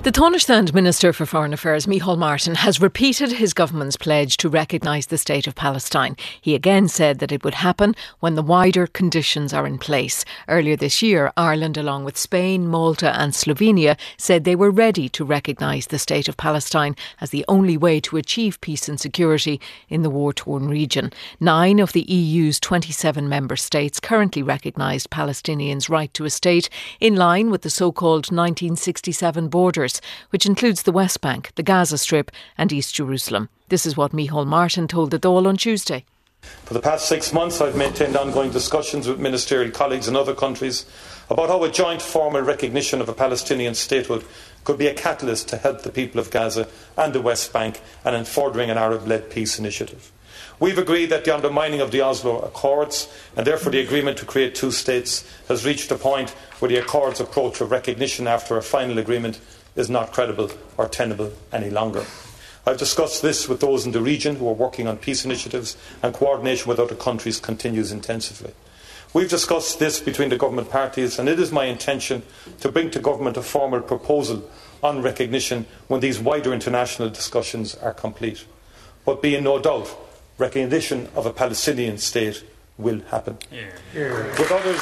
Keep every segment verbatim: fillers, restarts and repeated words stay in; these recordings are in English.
The Taoiseach Minister for Foreign Affairs, Micheál Martin, has repeated his government's pledge to recognise the State of Palestine. He again said that it would happen when the wider conditions are in place. Earlier this year, Ireland, along with Spain, Malta and Slovenia, said they were ready to recognise the State of Palestine as the only way to achieve peace and security in the war-torn region. Nine of the E U's twenty-seven member states currently recognise Palestinians' right to a state in line with the so-called nineteen sixty-seven borders, which includes the West Bank, the Gaza Strip and East Jerusalem. This is what Micheál Martin told the Dáil on Tuesday. For the past six months I've maintained ongoing discussions with ministerial colleagues in other countries about how a joint formal recognition of a Palestinian statehood could be a catalyst to help the people of Gaza and the West Bank and in furthering an Arab-led peace initiative. We've agreed that the undermining of the Oslo Accords and therefore the agreement to create two states has reached a point where the Accords' approach of recognition after a final agreement is not credible or tenable any longer. I've discussed this with those in the region who are working on peace initiatives, and coordination with other countries continues intensively. We've discussed this between the government parties, and it is my intention to bring to government a formal proposal on recognition when these wider international discussions are complete. But be in no doubt, recognition of a Palestinian state will happen. Yeah. Yeah. With others...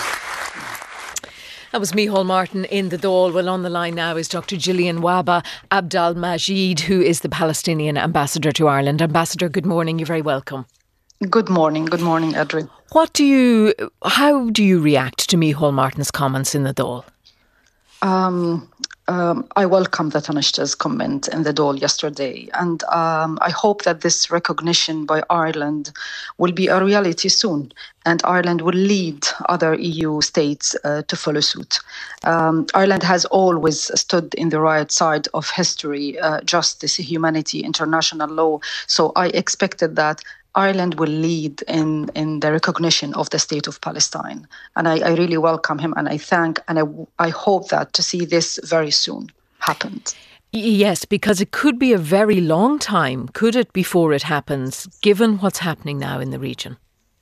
That was Micheál Martin in the Dáil. Well, on the line now is Doctor Gillian Wahba Abdel-Majid, who is the Palestinian ambassador to Ireland. Ambassador, good morning. You're very welcome. Good morning. Good morning, Adrian. What do you, how do you react to Micheál Martin's comments in the Dáil? Um, um, I welcome the Taoiseach's comment in the Dáil yesterday, and um, I hope that this recognition by Ireland will be a reality soon, and Ireland will lead other E U states uh, to follow suit. Um, Ireland has always stood in the right side of history, uh, justice, humanity, international law, so I expected that Ireland will lead in, in the recognition of the State of Palestine. And I, I really welcome him, and I thank and I, I hope that to see this very soon happen. Yes, because it could be a very long time, could it, before it happens, given what's happening now in the region?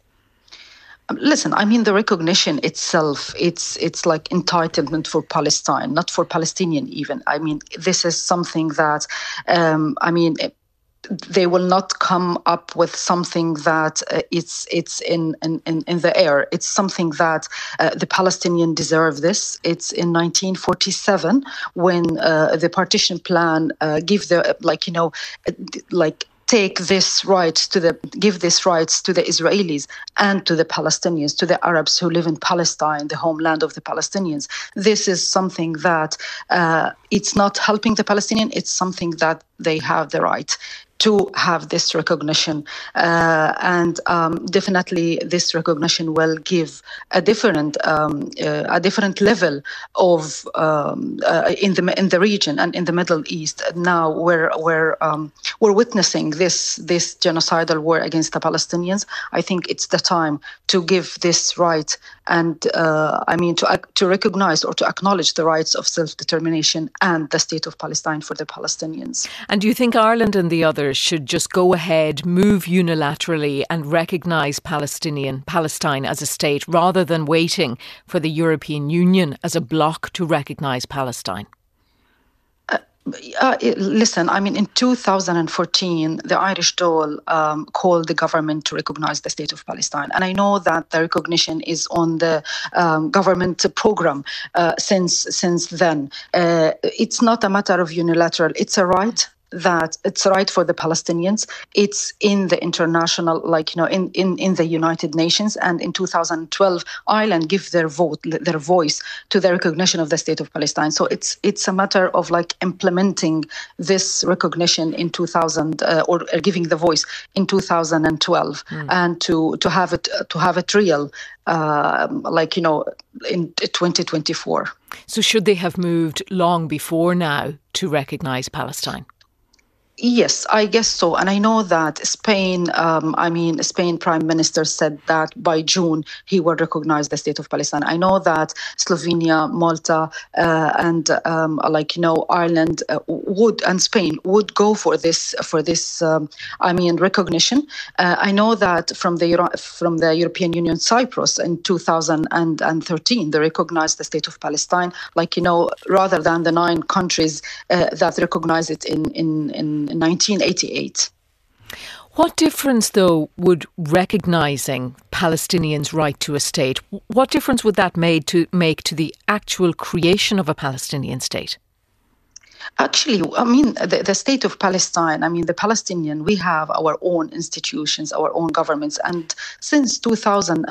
Listen, I mean, the recognition itself, it's it's like entitlement for Palestine, not for Palestinian even. I mean, this is something that, um, I mean... It, they will not come up with something that uh, it's it's in, in, in the air. It's something that uh, the Palestinians deserve this. It's in nineteen forty-seven when uh, the partition plan uh, give the, like, you know, like, take this rights to the give this rights to the Israelis and to the Palestinians, to the Arabs who live in Palestine, the homeland of the Palestinians. This is something that uh, it's not helping the Palestinians. It's something that they have the right to have this recognition, uh, and um, definitely this recognition will give a different um, uh, a different level of um, uh, in the in the region and in the Middle East. Now we're we're um, we're witnessing this this genocidal war against the Palestinians. I think it's the time to give this right, and uh, I mean to to recognize or to acknowledge the rights of self-determination and the State of Palestine for the Palestinians. And do you think Ireland and the others should just go ahead, move unilaterally and recognise Palestinian Palestine as a state rather than waiting for the European Union as a bloc to recognise Palestine? Uh, uh, listen, I mean, in two thousand fourteen, the Irish Dáil um, called the government to recognise the State of Palestine. And I know that the recognition is on the um, government programme uh, since, since then. Uh, it's not a matter of unilateral, it's a right. That it's right for the Palestinians. It's in the international, like, you know, in, in, in the United Nations. And in two thousand twelve, Ireland gave their vote, their voice to the recognition of the State of Palestine. So it's it's a matter of like implementing this recognition in two thousand uh, or giving the voice in two thousand twelve, mm. and to to have it to have it real, uh, like, you know, in twenty twenty-four. So should they have moved long before now to recognise Palestine? Yes, I guess so. And I know that Spain, um, I mean, Spain Prime Minister said that by June he will recognize the state of Palestine. I know that Slovenia, Malta, uh, and um, like, you know, Ireland uh, would, and Spain would go for this, for this, um, I mean, recognition. Uh, I know that from the Euro- from the European Union, Cyprus in two thousand thirteen, they recognized the state of Palestine, like, you know, rather than the nine countries uh, that recognize it in, in, in in nineteen eighty-eight. What difference, though, would recognising Palestinians' right to a state, what difference would that made to make to the actual creation of a Palestinian state? Actually, I mean, the, the state of Palestine, I mean, the Palestinian, we have our own institutions, our own governments. And since two thousand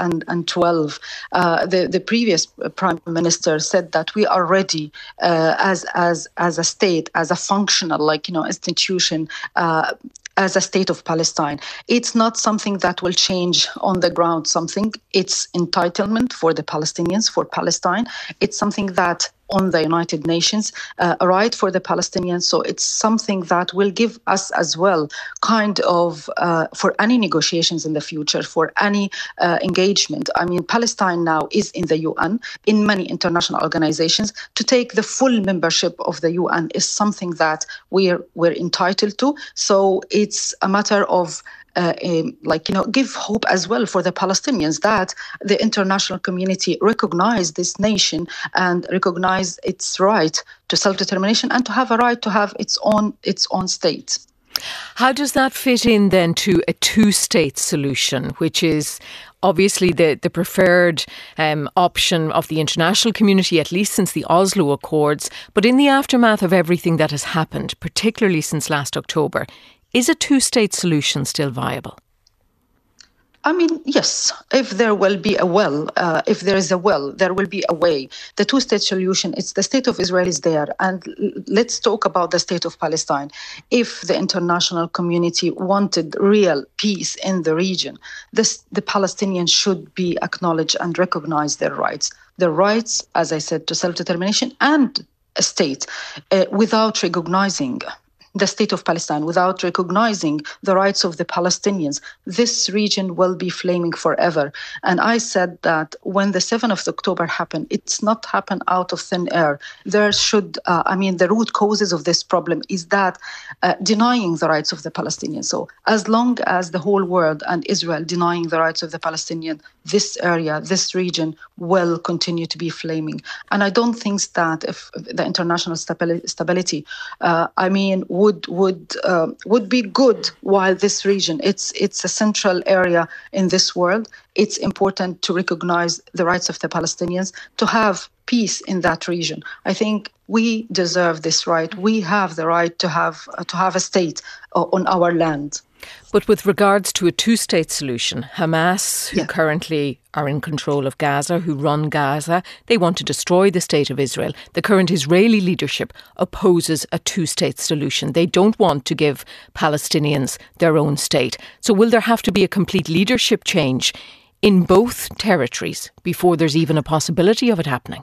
twelve, uh, the, the previous prime minister said that we are ready uh, as, as, as a state, as a functional, like, you know, institution, uh, as a state of Palestine. It's not something that will change on the ground, something. It's entitlement for the Palestinians, for Palestine. It's something that on the United Nations, uh, a right for the Palestinians. So it's something that will give us as well kind of, uh, for any negotiations in the future, for any uh, engagement. I mean, Palestine now is in the U N, in many international organizations. To take the full membership of the U N is something that we're, we're entitled to. So it's a matter of Uh, um, like, you know, give hope as well for the Palestinians that the international community recognize this nation and recognize its right to self-determination and to have a right to have its own its own state. How does that fit in then to a two-state solution, which is obviously the, the preferred um, option of the international community, at least since the Oslo Accords, but in the aftermath of everything that has happened, particularly since last October, is a two-state solution still viable? I mean, yes, if there will be a will, uh, if there is a will, there will be a way. The two-state solution, it's the state of Israel is there. And let's talk about the state of Palestine. If the international community wanted real peace in the region, this, the Palestinians should be acknowledged and recognize their rights. Their rights, as I said, to self-determination and a state, uh, without recognizing the state of Palestine, without recognizing the rights of the Palestinians, this region will be flaming forever. And I said that when the seventh of October happened, it's not happened out of thin air. There should, uh, I mean, the root causes of this problem is that uh, denying the rights of the Palestinians. So as long as the whole world and Israel denying the rights of the Palestinian, this area, this region will continue to be flaming. And I don't think that if the international stabili- stability, uh, I mean, would would uh, would be good while this region, it's it's a central area in this world. It's important to recognize the rights of the Palestinians, to have peace in that region. I think we deserve this right. We have the right to have uh, to have a state uh, on our land. But with regards to a two-state solution, Hamas, who Yeah. currently are in control of Gaza, who run Gaza, they want to destroy the state of Israel. The current Israeli leadership opposes a two-state solution. They don't want to give Palestinians their own state. So will there have to be a complete leadership change in both territories before there's even a possibility of it happening?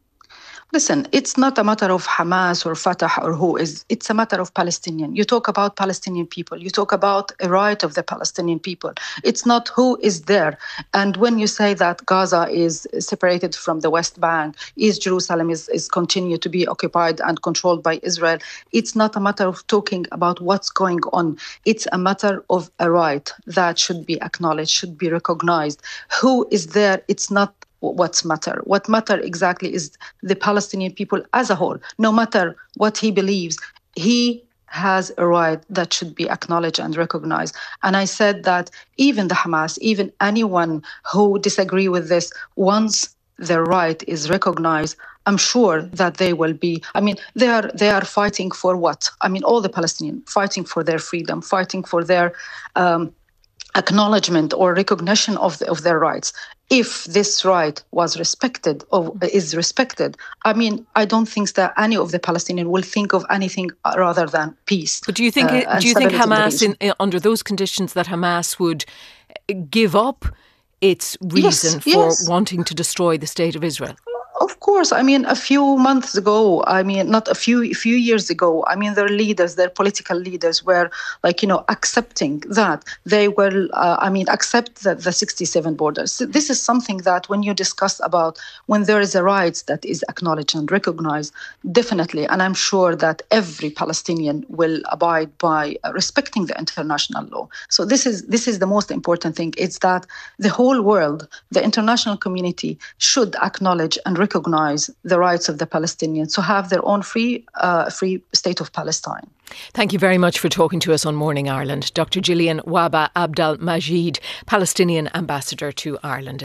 Listen, it's not a matter of Hamas or Fatah or who is, it's a matter of Palestinian. You talk about Palestinian people, you talk about a right of the Palestinian people. It's not who is there. And when you say that Gaza is separated from the West Bank, East Jerusalem is, is continued to be occupied and controlled by Israel, it's not a matter of talking about what's going on. It's a matter of a right that should be acknowledged, should be recognized. Who is there? It's not what's matter. What matter exactly is the Palestinian people as a whole. No matter what he believes, he has a right that should be acknowledged and recognized. And I said that even the Hamas, even anyone who disagree with this, once their right is recognized, I'm sure that they will be, I mean, they are they are fighting for what? I mean, all the Palestinians fighting for their freedom, fighting for their um, acknowledgement or recognition of, the, of their rights. If this right was respected or is respected, I mean, I don't think that any of the Palestinians will think of anything rather than peace. But do you think uh, do you think Hamas, in in, under those conditions, that Hamas would give up its reason yes, for yes. wanting to destroy the state of Israel? Of course, I mean, a few months ago, I mean, not a few few years ago, I mean, their leaders, their political leaders were like, you know, accepting that they will, uh, I mean, accept the, the sixty-seven borders. This is something that when you discuss about when there is a right that is acknowledged and recognized, definitely, and I'm sure that every Palestinian will abide by uh, respecting the international law. So this is this is the most important thing. It's that the whole world, the international community, should acknowledge and recognize the rights of the Palestinians to have their own free, uh, free state of Palestine. Thank you very much for talking to us on Morning Ireland. Doctor Gillian Wahba Abdel Majid, Palestinian ambassador to Ireland.